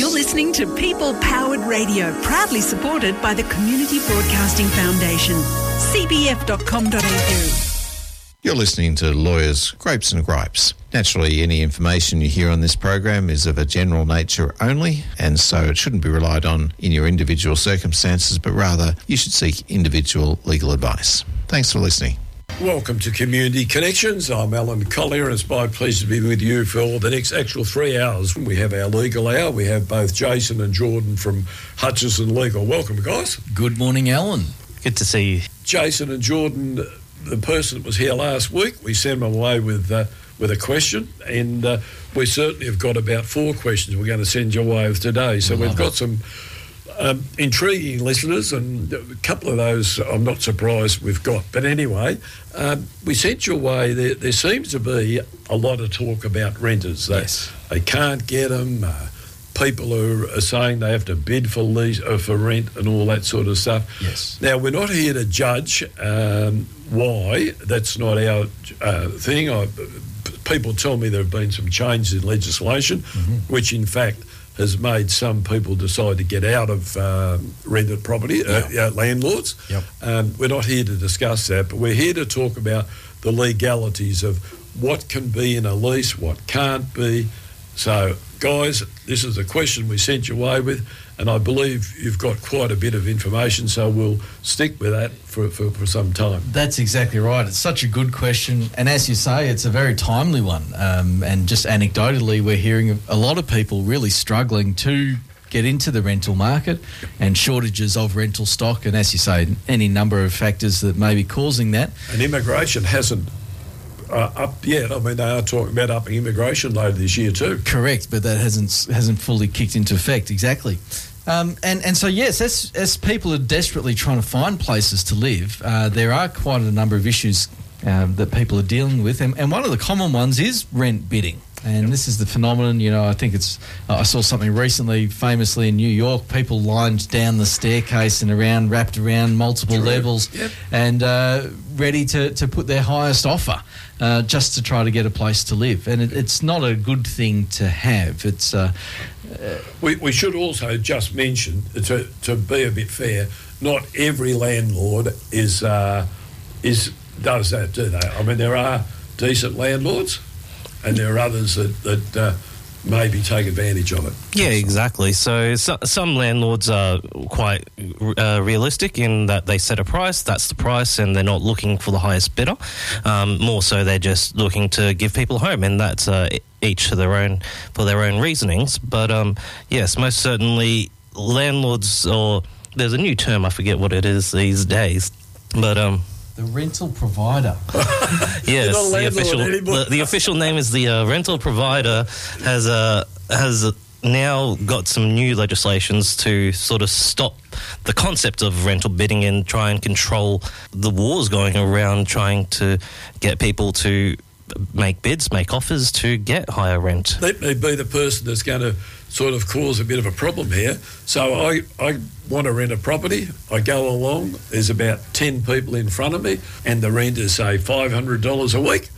You're listening to People Powered Radio, proudly supported by the Community Broadcasting Foundation. cbf.com.au. You're listening to Lawyers, Grapes and Gripes. Naturally, any information you hear on this program is of a general nature only, and so it shouldn't be relied on in your individual circumstances, but rather you should seek individual legal advice. Thanks for listening. Welcome to Community Connections. I'm Alan Collier, and it's my pleasure to be with you for the next actual 3 hours. We have our legal hour. We have both Jason and Jordan from Hutchison Legal. Welcome, guys. Good morning, Alan. Good to see you. Jason and Jordan, the person that was here last week, we sent them away with a question, and we certainly have got about 4 questions we're going to send you away with today. So we've got some intriguing listeners, and a couple of those I'm not surprised we've got. But anyway, we sent you away. There seems to be a lot of talk about renters. They can't get them. People are saying they have to bid for lease for rent and all that sort of stuff. Yes. Now, we're not here to judge why. That's not our thing. People tell me there have been some changes in legislation, which in fact has made some people decide to get out of rented property, landlords. We're not here to discuss that, but we're here to talk about the legalities of what can be in a lease, what can't be. So, guys, this is the question we sent you away with, and I believe you've got quite a bit of information, so we'll stick with that for some time. That's exactly right. It's such a good question, and as you say, it's a very timely one. And just anecdotally, we're hearing a lot of people really struggling to get into the rental market and shortages of rental stock, and as you say, any number of factors that may be causing that. And immigration hasn't up yet. I mean, they are talking about upping immigration later this year too. Correct, but that hasn't fully kicked into effect. Exactly. And so, yes, as people are desperately trying to find places to live, there are quite a number of issues that people are dealing with, and one of the common ones is rent bidding. And this is the phenomenon, I think I saw something recently, famously in New York, people lined down the staircase and wrapped around multiple levels and ready to put their highest offer just to try to get a place to live. And it's not a good thing to have. It's we should also just mention, to be a bit fair, not every landlord does that, do they? I mean, there are decent landlords, and there are others that maybe take advantage of it. Yeah, exactly. So some landlords are quite realistic in that they set a price, that's the price, and they're not looking for the highest bidder. More so, they're just looking to give people a home, and that's each to their own for their own reasonings. But yes, most certainly landlords, or there's a new term, I forget what it is these days, but the rental provider. Yes, the official name is the rental provider has now got some new legislations to sort of stop the concept of rental bidding and try and control the wars going around trying to get people to make bids, make offers to get higher rent. Let me be the person that's going to sort of cause a bit of a problem here. So I want to rent a property. I go along, there's about 10 people in front of me, and the rent is, say, $500 a week.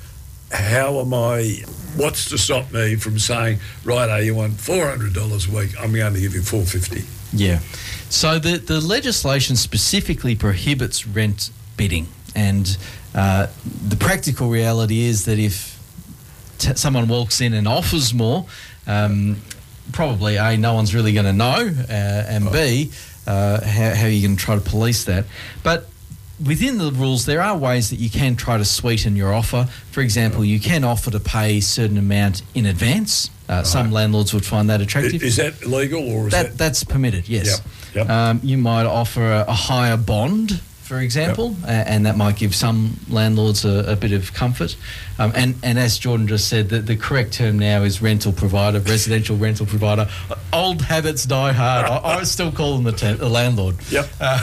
What's to stop me from saying, righto, you want $400 a week, I'm going to give you $450? Yeah. So the legislation specifically prohibits rent bidding, and the practical reality is that if someone walks in and offers more, probably A, no one's really going to know, and B, how are you going to try to police that? But within the rules, there are ways that you can try to sweeten your offer. For example, you can offer to pay a certain amount in advance. Some landlords would find that attractive. Is that legal, or is that... That's permitted, yes. Yep. You might offer a higher bond, for example, and that might give some landlords a bit of comfort. And as Jordan just said, the correct term now is rental provider, residential rental provider. Old habits die hard. I still call them a landlord. Yep.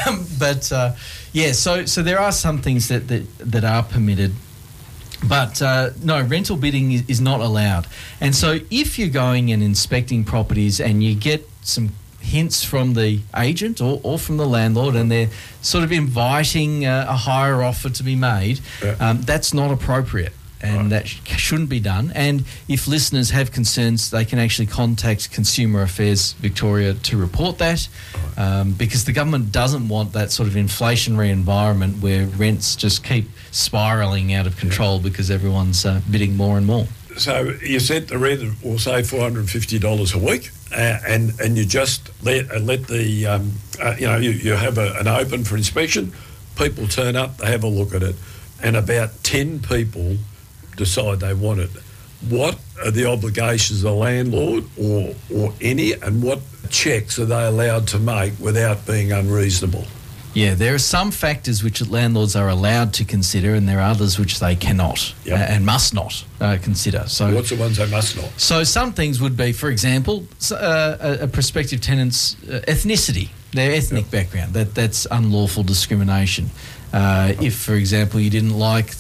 So there are some things that are permitted. But no, rental bidding is not allowed. And so if you're going and inspecting properties and you get some hints from the agent or from the landlord and they're sort of inviting a higher offer to be made, that's not appropriate. and that shouldn't be done. And if listeners have concerns, they can actually contact Consumer Affairs Victoria to report that, because the government doesn't want that sort of inflationary environment where rents just keep spiralling out of control because everyone's bidding more and more. So you set the rent, we'll say $450 a week, and you just let the you have an open for inspection. People turn up, they have a look at it, and about 10 people decide they want it. What are the obligations of the landlord or any, and what checks are they allowed to make without being unreasonable? Yeah, there are some factors which landlords are allowed to consider, and there are others which they cannot and must not consider. So, what's the ones they must not? So some things would be, for example, a prospective tenant's ethnicity, their ethnic background. That's unlawful discrimination. If, for example, you didn't like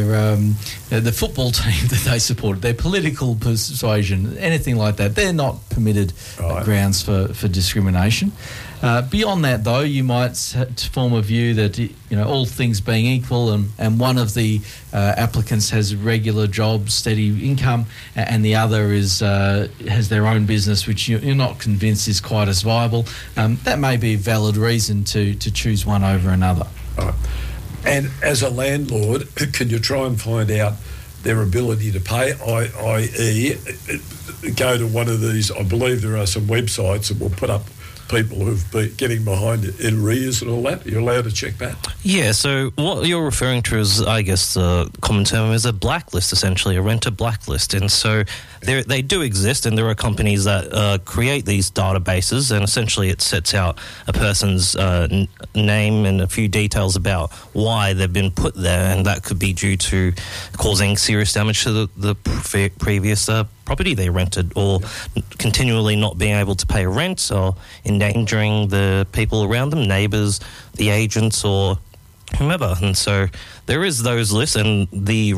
the football team that they supported, their political persuasion, anything like that, they're not permitted grounds for discrimination. Beyond that, though, you might form a view that, all things being equal, and one of the applicants has regular jobs, steady income, and the other has their own business, which you're not convinced is quite as viable. That may be a valid reason to choose one over another. Right. And as a landlord, can you try and find out their ability to pay, i.e. go to one of these, I believe there are some websites that will put up people who've been getting behind in arrears and all that. You're allowed to check that? Yeah, so what you're referring to is, I guess the common term is a blacklist, essentially, a renter blacklist. And so they do exist, and there are companies that create these databases, and essentially it sets out a person's name and a few details about why they've been put there, and that could be due to causing serious damage to the previous property they rented, or continually not being able to pay rent, or endangering the people around them, neighbours, the agents, or whomever. And so there is those lists, and the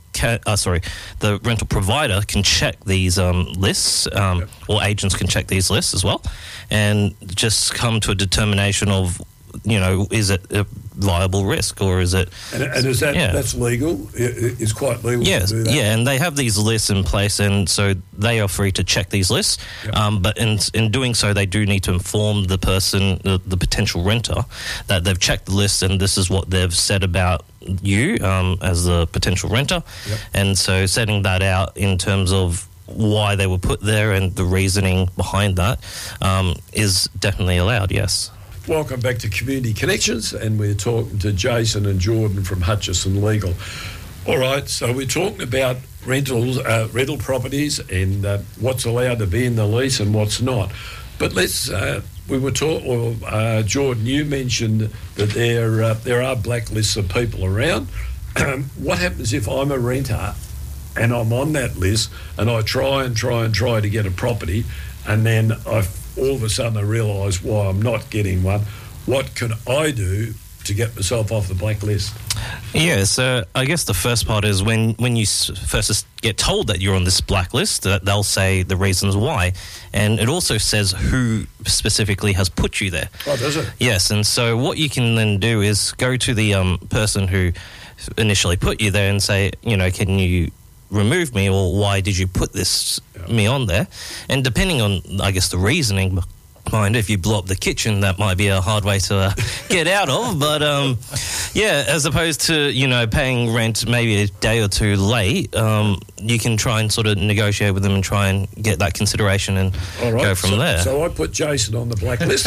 the rental provider can check these lists, or agents can check these lists as well, and just come to a determination of, is it a viable risk, or is it... And is that that's legal? It's quite legal to do that? Yeah, and they have these lists in place, and so they are free to check these lists. Yep. But in doing so, they do need to inform the person, the potential renter, that they've checked the list and this is what they've said about you as the potential renter. Yep. And so setting that out in terms of why they were put there and the reasoning behind that is definitely allowed, yes. Welcome back to Community Connections, and we're talking to Jason and Jordan from Hutchison Legal. All right, so we're talking about rental properties and what's allowed to be in the lease and what's not. But let's Jordan, you mentioned that there are blacklists of people around. What happens if I'm a renter and I'm on that list and I try to get a property, and then all of a sudden I realise why I'm not getting one? What can I do to get myself off the blacklist? Yeah, so I guess the first part is when you first get told that you're on this blacklist, that they'll say the reasons why. And it also says who specifically has put you there. Oh, does it? Yes, and so what you can then do is go to the person who initially put you there and say, can you remove me, or why did you put me on there? And depending on, I guess, the reasoning behind it, if you blow up the kitchen, that might be a hard way to get out of. But as opposed to paying rent maybe a day or two late, you can try and sort of negotiate with them and try and get that consideration and go from there. So I put Jason on the blacklist,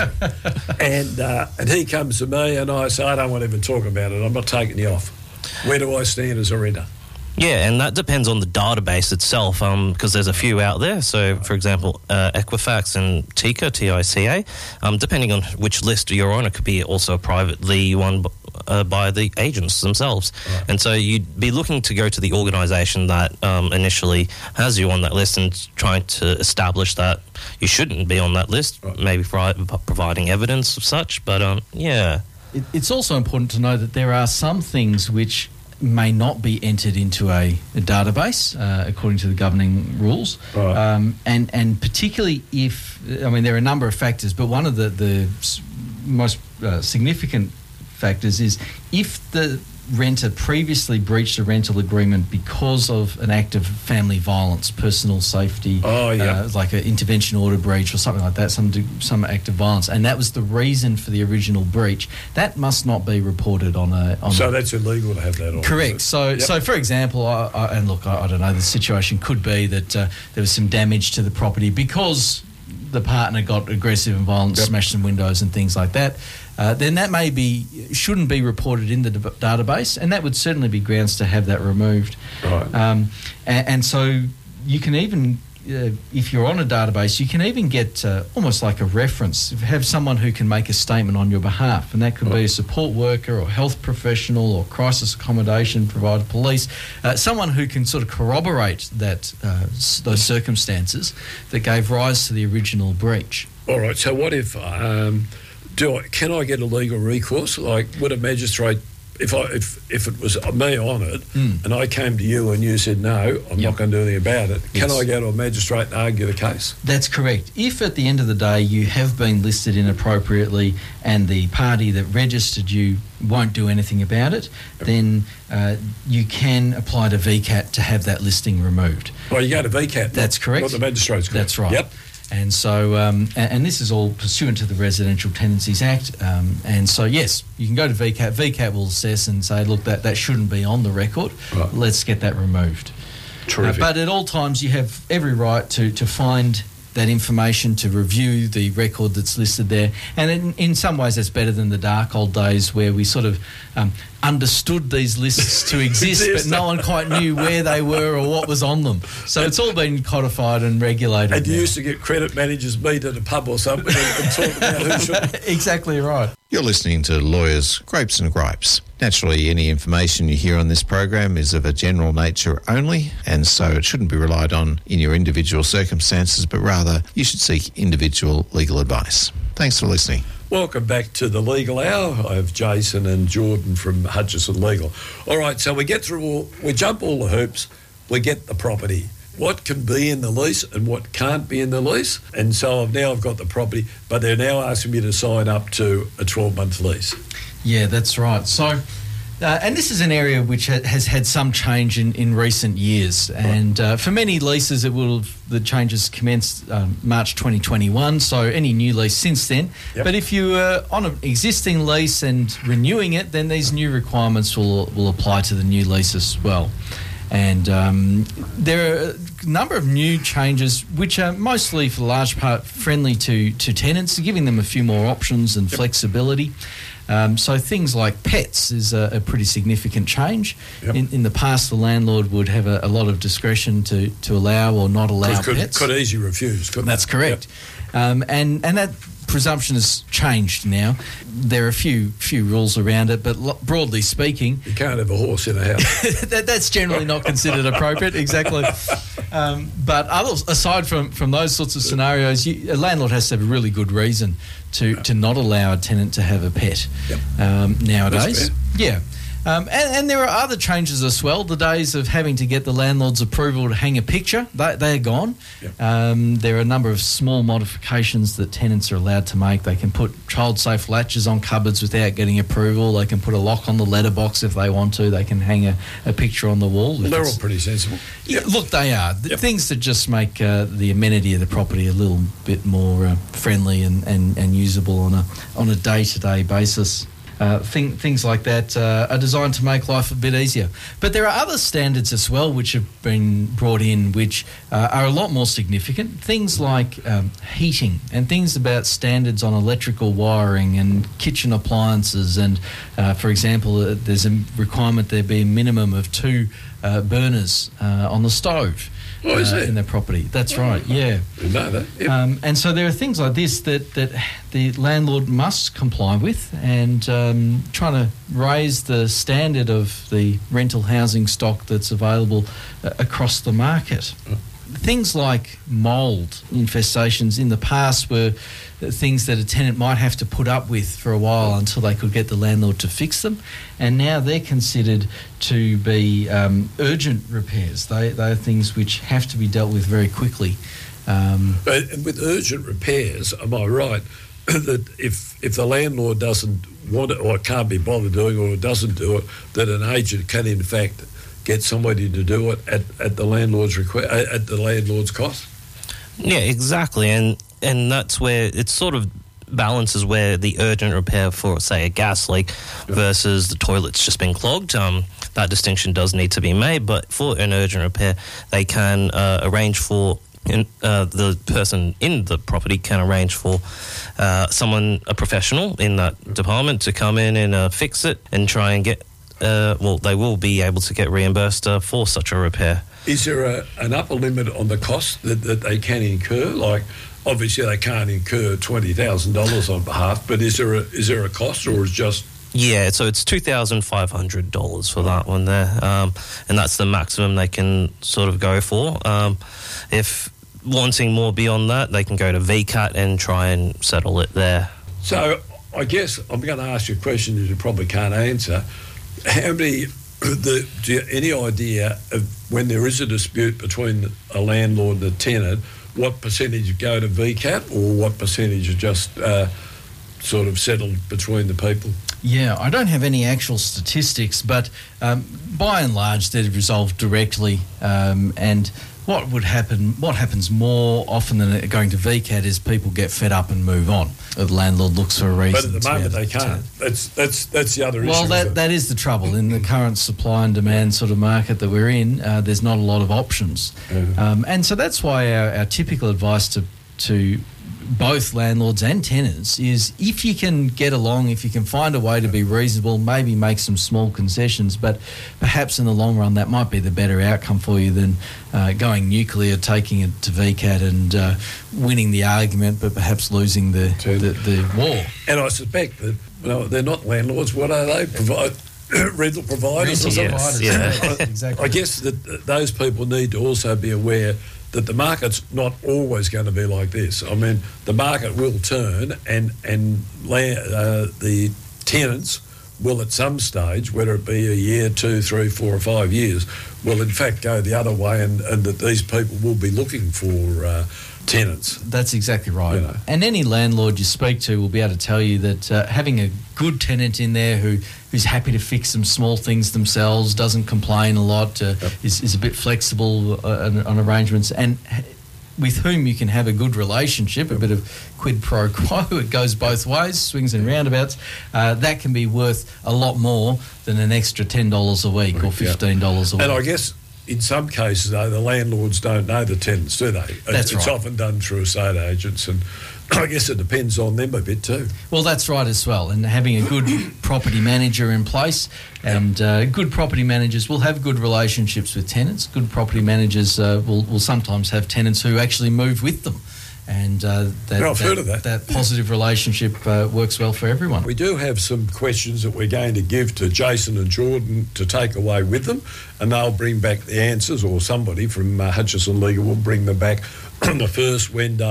and he comes to me and I say, I don't want to even talk about it, I'm not taking you off. Where do I stand as a renter? Yeah, and that depends on the database itself, because there's a few out there. So, for example, Equifax and TICA, T-I-C-A, depending on which list you're on, it could be also a privately one by the agents themselves. Right. And so you'd be looking to go to the organisation that initially has you on that list and trying to establish that you shouldn't be on that list, right. Maybe providing evidence of such. But, It's also important to know that there are some things which may not be entered into a database according to the governing rules, right. And particularly if, there are a number of factors, but one of the most significant factors is if the renter previously breached a rental agreement because of an act of family violence, personal safety, like an intervention order breach or something like that, some act of violence, and that was the reason for the original breach, that must not be reported on a... that's illegal to have that on. Correct. So for example, I don't know, the situation could be that there was some damage to the property because the partner got aggressive and violent, smashed some windows and things like that. Then that shouldn't be reported in the database, and that would certainly be grounds to have that removed. Right. And so you can even, if you're on a database, you can even get almost like a reference, have someone who can make a statement on your behalf, and that could be a support worker or health professional or crisis accommodation provider, police, someone who can sort of corroborate that those circumstances that gave rise to the original breach. All right, so what if... can I get a legal recourse? Like, would a magistrate, if it was me on it, and I came to you and you said, no, I'm not going to do anything about it, can I go to a magistrate and argue the case? That's correct. If at the end of the day you have been listed inappropriately and the party that registered you won't do anything about it, then you can apply to VCAT to have that listing removed. Well, you go to VCAT. That's correct. Not the magistrate's court. That's right. Yep. And so, and this is all pursuant to the Residential Tenancies Act. And so, yes, you can go to VCAT. VCAT will assess and say, look, that shouldn't be on the record. Right. Let's get that removed. Terrific. But at all times, you have every right to find that information, to review the record that's listed there. And in some ways, that's better than the dark old days where we sort of understood these lists to exist, but no one quite knew where they were or what was on them. So it's all been codified and regulated. And you used to get credit managers meet at a pub or something and talk about who should... Exactly right. You're listening to Lawyers, Grapes and Gripes. Naturally, any information you hear on this program is of a general nature only, and so it shouldn't be relied on in your individual circumstances, but rather you should seek individual legal advice. Thanks for listening. Welcome back to the Legal Hour. I have Jason and Jordan from Hutchison Legal. All right, so we jump all the hoops, we get the property. What can be in the lease and what can't be in the lease? And so I've got the property, but they're now asking me to sign up to a 12-month lease. Yeah, that's right. So, and this is an area which has had some change in recent years. And for many leases, the changes commenced March 2021, so any new lease since then. Yep. But if you are on an existing lease and renewing it, then these new requirements will apply to the new lease as well. And there are a number of new changes which are mostly, for the large part, friendly to tenants, giving them a few more options and flexibility. So things like pets is a pretty significant change. Yep. In the past, the landlord would have a lot of discretion to allow or not allow pets. Could easily refuse, couldn't That's correct. Yep. And that presumption has changed now. There are a few rules around it, but broadly speaking... You can't have a horse in a house. That's generally not considered appropriate, exactly. But aside from those sorts of scenarios, a landlord has to have a really good reason to not allow a tenant to have a pet nowadays. Yeah. And there are other changes as well. The days of having to get the landlord's approval to hang a picture, they're gone. Yep. There are a number of small modifications that tenants are allowed to make. They can put child-safe latches on cupboards without getting approval. They can put a lock on the letterbox if they want to. They can hang a picture on the wall. They're all pretty sensible. Yeah, look, they are. Things that just make the amenity of the property a little bit more friendly and usable on a day-to-day basis. Things like that are designed to make life a bit easier. But there are other standards as well which have been brought in which are a lot more significant. Things like heating and things about standards on electrical wiring and kitchen appliances. And, for example, there's a requirement there be a minimum of 2 burners on the stove. Oh, is it? In their property. That's right, yeah. Didn't know that. Yep. And so there are things like this that the landlord must comply with, and trying to raise the standard of the rental housing stock that's available across the market. Things like mould infestations in the past were things that a tenant might have to put up with for a while until they could get the landlord to fix them, and now they're considered to be urgent repairs. They are things which have to be dealt with very quickly. But with urgent repairs, am I right, that if the landlord doesn't want it or can't be bothered doing it or doesn't do it, that an agent can in fact get somebody to do it at the landlord's at the landlord's cost? Yeah, exactly, and that's where it sort of balances where the urgent repair for, say, a gas leak versus the toilet's just been clogged. That distinction does need to be made, but for an urgent repair, they can arrange for the person in the property can arrange for a professional in that department to come in and fix it and try and get, they will be able to get reimbursed for such a repair. Is there an upper limit on the cost that they can incur? Like, obviously they can't incur $20,000 on behalf, but is there a cost, or is just... Yeah, so it's $2,500 for that one there, and that's the maximum they can sort of go for. If wanting more beyond that, they can go to VCAT and try and settle it there. So I guess I'm going to ask you a question that you probably can't answer. How many... do you have any idea of when there is a dispute between a landlord and a tenant, what percentage go to VCAT or what percentage are just sort of settled between the people? Yeah, I don't have any actual statistics, but by and large they're resolved directly, and what happens more often than going to VCAT is people get fed up and move on. The landlord looks for a reason. But at the moment they can't. That's the other issue. Well, that is the trouble. In the current supply and demand sort of market that we're in, there's not a lot of options. Mm-hmm. And so that's why our typical advice to both landlords and tenants is, if you can get along, if you can find a way to be reasonable, maybe make some small concessions, but perhaps in the long run that might be the better outcome for you than going nuclear, taking it to VCAT and winning the argument but perhaps losing the war. And I suspect that they're not landlords. What are they? Rental providers? Yes, yeah. Exactly. I guess that those people need to also be aware that the market's not always going to be like this. I mean, the market will turn and the tenants will at some stage, whether it be a year, 2, 3, 4 or 5 years, will in fact go the other way and that these people will be looking for tenants. That's exactly right. You know. And any landlord you speak to will be able to tell you that having a good tenant in there who's happy to fix some small things themselves, doesn't complain a lot, is a bit flexible on arrangements, and with whom you can have a good relationship, a bit of quid pro quo. It goes both ways, swings and roundabouts. That can be worth a lot more than an extra $10 a week or $15 a week. And I guess in some cases, though, the landlords don't know the tenants, do they? That's it's right. often done through estate agents, and I guess it depends on them a bit too. Well, that's right as well. And having a good property manager in place, and good property managers will have good relationships with tenants. Good property managers will sometimes have tenants who actually move with them. And I've heard of that. That positive relationship works well for everyone. We do have some questions that we're going to give to Jason and Jordan to take away with them, and they'll bring back the answers, or somebody from Hutchison Legal will bring them back on the first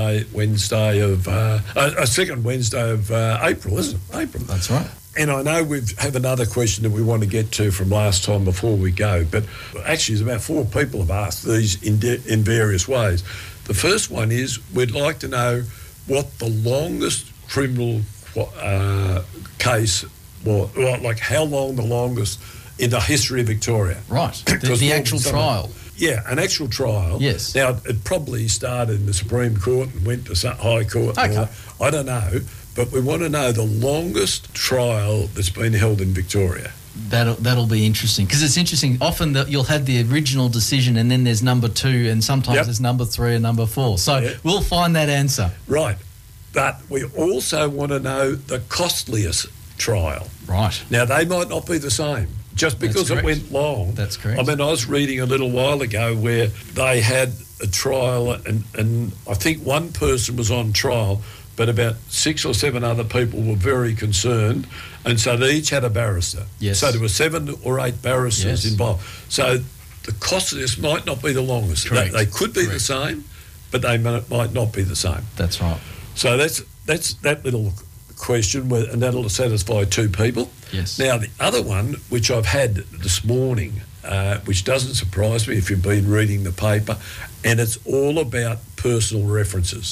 second Wednesday of April, isn't it? April. That's right. And I know we have another question that we want to get to from last time before we go, but actually there's about 4 people have asked these in various ways. The first one is, we'd like to know what the longest criminal case was, like how long the longest in the history of Victoria. Right, the actual trial. Yeah, an actual trial. Yes. Now, it probably started in the Supreme Court and went to High Court. Okay. I don't know, but we want to know the longest trial that's been held in Victoria. That'll be interesting, because it's interesting. Often you'll have the original decision and then there's number 2, and sometimes there's number 3 and number 4. So we'll find that answer. Right. But we also want to know the costliest trial. Right. Now, they might not be the same. Just because it went long. That's correct. I mean, I was reading a little while ago where they had a trial and I think one person was on trial, but about 6 or 7 other people were very concerned, and so they each had a barrister. Yes. So there were 7 or 8 barristers involved. So the cost of this might not be the longest. Correct. They could be the same, but they might not be the same. That's right. So that's that little question, and that'll satisfy 2 people. Yes. Now, the other one, which I've had this morning, which doesn't surprise me if you've been reading the paper, and it's all about personal references.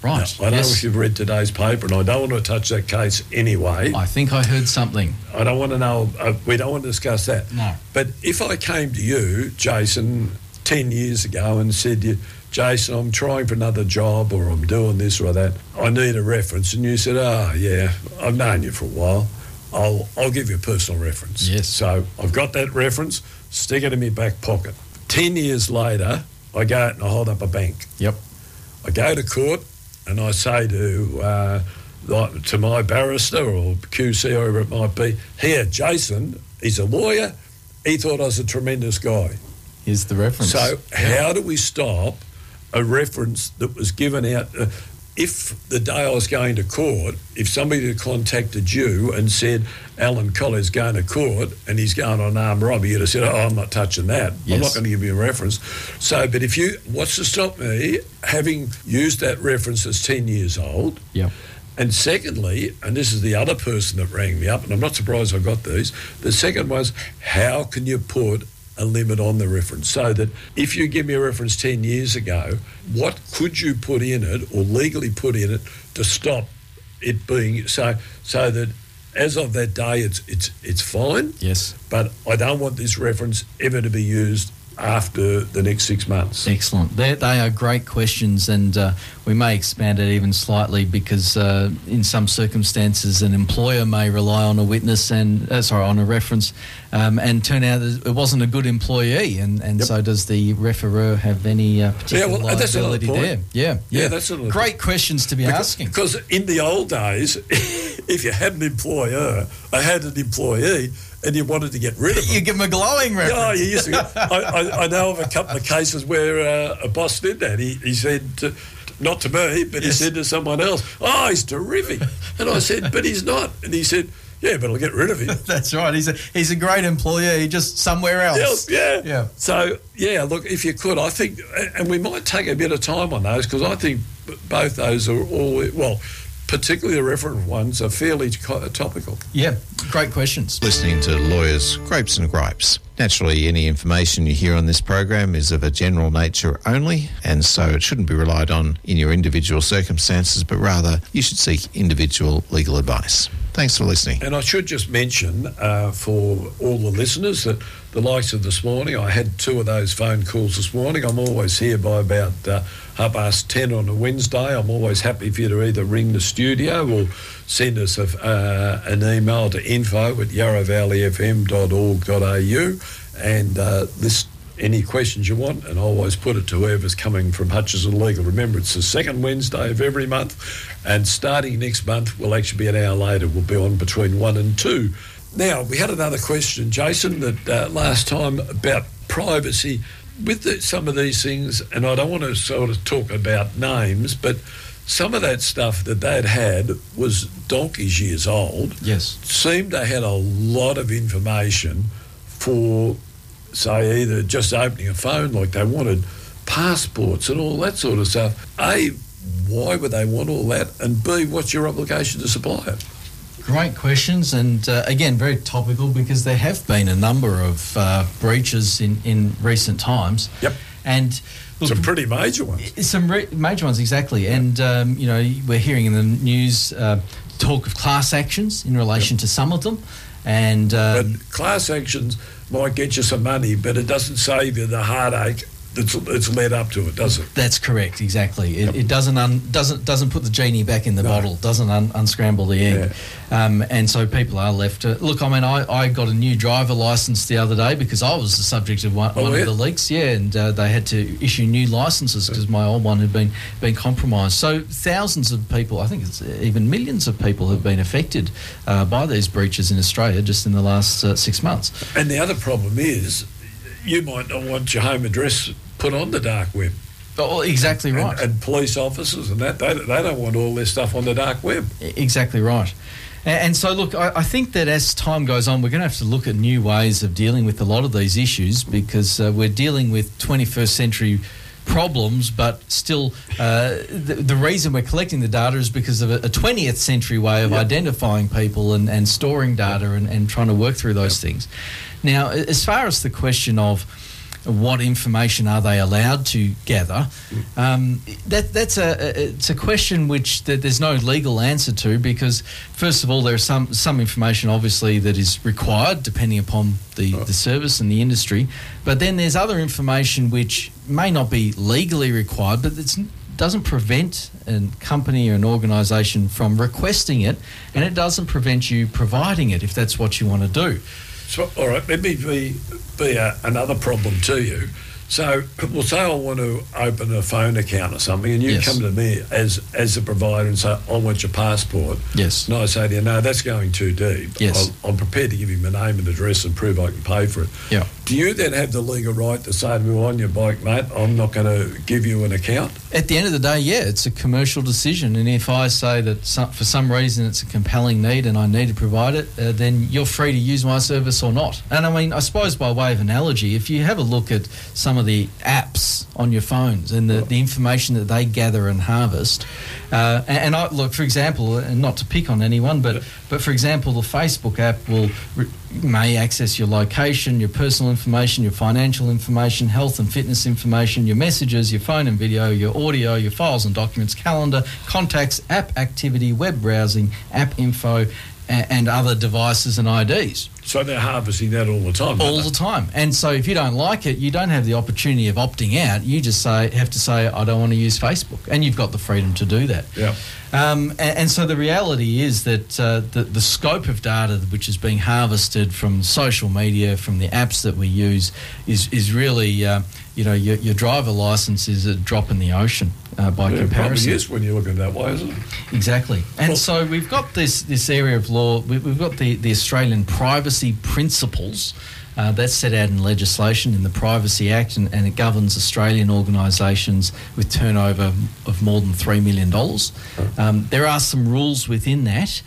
Right. Now, I know yes. if you've read today's paper, and I don't want to touch that case anyway. I think I heard something. I don't want to know. We don't want to discuss that. No. But if I came to you, Jason, 10 years ago and said to you, Jason, I'm trying for another job, or I'm doing this or that, I need a reference, and you said, yeah, I've known you for a while, I'll give you a personal reference. Yes. So I've got that reference, stick it in my back pocket. 10 years later, I go out and I hold up a bank. Yep. I go to court and I say to my barrister or QC, or whoever it might be, here, Jason, he's a lawyer, he thought I was a tremendous guy. Here's the reference. So how do we stop a reference that was given out? If the day I was going to court, if somebody had contacted you and said, Alan Colley's going to court and he's going on armed robbery, you'd have said, I'm not touching that. Yes. I'm not going to give you a reference. So, but what's to stop me having used that reference that's 10 years old? Yep. And secondly, and this is the other person that rang me up, and I'm not surprised I got these, the second was, how can you put a limit on the reference, so that if you give me a reference 10 years ago, what could you put in it or legally put in it to stop it being so that as of that day it's fine? Yes. But I don't want this reference ever to be used after the next 6 months. Excellent. They are great questions, and we may expand it even slightly, because in some circumstances an employer may rely on a witness and on a reference and turn out that it wasn't a good employee, and Yep. so does the referrer have any particular that's another liability point. there? Yeah, that's another great point. questions to be asking. Because in the old days, if you had an employer, I had an employee, and you wanted to get rid of them, You give them a glowing reference. Oh, you used to. I know of a couple of cases where a boss did that. He said, not to me, but he said to someone else, "Oh, he's terrific," and I said, "But he's not," and he said, "Yeah, but I'll get rid of him." That's right. He's a great employee, just somewhere else. Yeah. So, look, if you could, I think, and we might take a bit of time on those, because I think both those are all, well, particularly the reference ones, are fairly topical. Yeah, great questions. Listening to Lawyers, Grapes and Gripes. Naturally, any information you hear on this program is of a general nature only, and so it shouldn't be relied on in your individual circumstances, but rather you should seek individual legal advice. Thanks for listening. And I should just mention for all the listeners that the likes of this morning, I had 2 of those phone calls this morning. I'm always here by about 10:30 on a Wednesday. I'm always happy for you to either ring the studio or send us an email to info@yarravalleyfm.org.au and list any questions you want, and I always put it to whoever's coming from Hutchison Legal. Remember, it's the second Wednesday of every month, and starting next month, we'll actually be an hour later. We'll be on between 1 and 2. Now, we had another question, Jason, that last time about privacy with some of these things, and I don't want to sort of talk about names, but some of that stuff that they'd had was donkey's years old. Yes. Seemed they had a lot of information for, say, either just opening a phone, like they wanted passports and all that sort of stuff. A, why would they want all that? And B, what's your obligation to supply it? Great questions, and again, very topical, because there have been a number of breaches in recent times. Yep. And look, Some pretty major ones. some major ones, exactly. And, we're hearing in the news talk of class actions in relation to some of them. And But class actions might get you some money, but it doesn't save you the heartache that's led up to it, does it? that's correct, exactly. It doesn't put the genie back in the bottle, doesn't unscramble the egg. And so people are left. Look, I mean, I got a new driver licence the other day because I was the subject of one of the leaks, and they had to issue new licences because my old one had been compromised. So thousands of people, I think it's even millions of people, have been affected by these breaches in Australia just in the last 6 months. And the other problem is you might not want your home address put on the dark web. Oh, exactly right. And police officers and that, they don't want all their stuff on the dark web. Exactly right. And so, look, I think that as time goes on, we're going to have to look at new ways of dealing with a lot of these issues, because we're dealing with 21st century problems, but still the reason we're collecting the data is because of a 20th century way of identifying people and storing data and trying to work through those things. Now, as far as the question of what information are they allowed to gather? It's a question which there's no legal answer to, because first of all, there's some information obviously that is required depending upon the service and the industry, but then there's other information which may not be legally required, but it doesn't prevent a company or an organisation from requesting it, and it doesn't prevent you providing it if that's what you want to do. So, all right, let me be another problem to you. So, we'll say I want to open a phone account or something, and you come to me as a provider and say, I want your passport. Yes. And I say to you, no, that's going too deep. Yes. I'm prepared to give you my name and address and prove I can pay for it. Yeah. Do you then have the legal right to say to me, on your bike, mate, I'm not going to give you an account? At the end of the day, yeah, it's a commercial decision, and if I say that for some reason it's a compelling need and I need to provide it, then you're free to use my service or not. And I mean, I suppose by way of analogy, if you have a look at some of the apps on your phones and the information that they gather and harvest, and I look, for example, and not to pick on anyone, but for example, the Facebook app may access your location, your personal information, your financial information, health and fitness information, your messages, your phone and video, your audio, your files and documents, calendar, contacts, app activity, web browsing, app info, and other devices and IDs. So they're harvesting that all the time. All the time. And so if you don't like it, you don't have the opportunity of opting out. You just have to say, I don't want to use Facebook. And you've got the freedom to do that. Yeah. And so the reality is that the scope of data which is being harvested from social media, from the apps that we use, is really, your driver licence is a drop in the ocean by comparison. It probably is when you look at it that way, isn't it? Exactly. And so we've got this area of law, we've got the Australian privacy principles that's set out in legislation in the Privacy Act, and it governs Australian organisations with turnover of more than $3 million. There are some rules within that,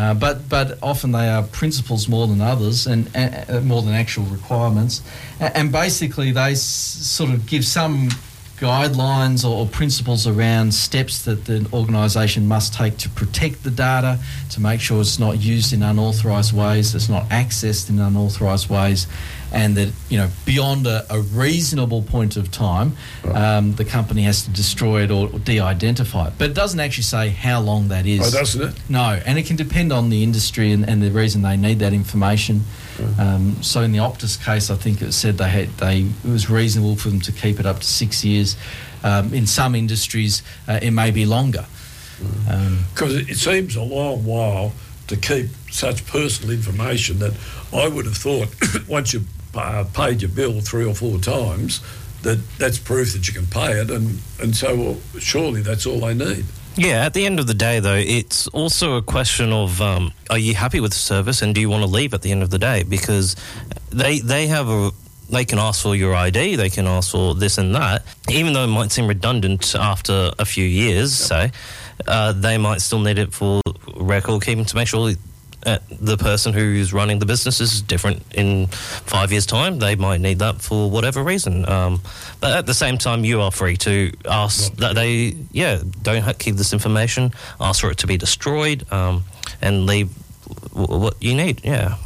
but often they are principles more than others and more than actual requirements. And basically they sort of give some guidelines or principles around steps that the organisation must take to protect the data, to make sure it's not used in unauthorised ways, it's not accessed in unauthorised ways, and that, beyond a reasonable point of time, the company has to destroy it or de-identify it. But it doesn't actually say how long that is. Oh, doesn't it? No, and it can depend on the industry and the reason they need that information. So in the Optus case, I think it said it was reasonable for them to keep it up to 6 years. In some industries, it may be longer. Because it seems a long while to keep such personal information that I would have thought once you've paid your bill 3 or 4 times, that's proof that you can pay it, and so surely that's all they need. Yeah, at the end of the day, though, it's also a question of are you happy with the service and do you want to leave at the end of the day? Because they can ask for your ID, they can ask for this and that. Even though it might seem redundant after a few years, say, they might still need it for record keeping to make sure the person who's running the business is different in 5 years' time. They might need that for whatever reason. But at the same time, you are free to ask that they, don't keep this information, ask for it to be destroyed, and leave what you need,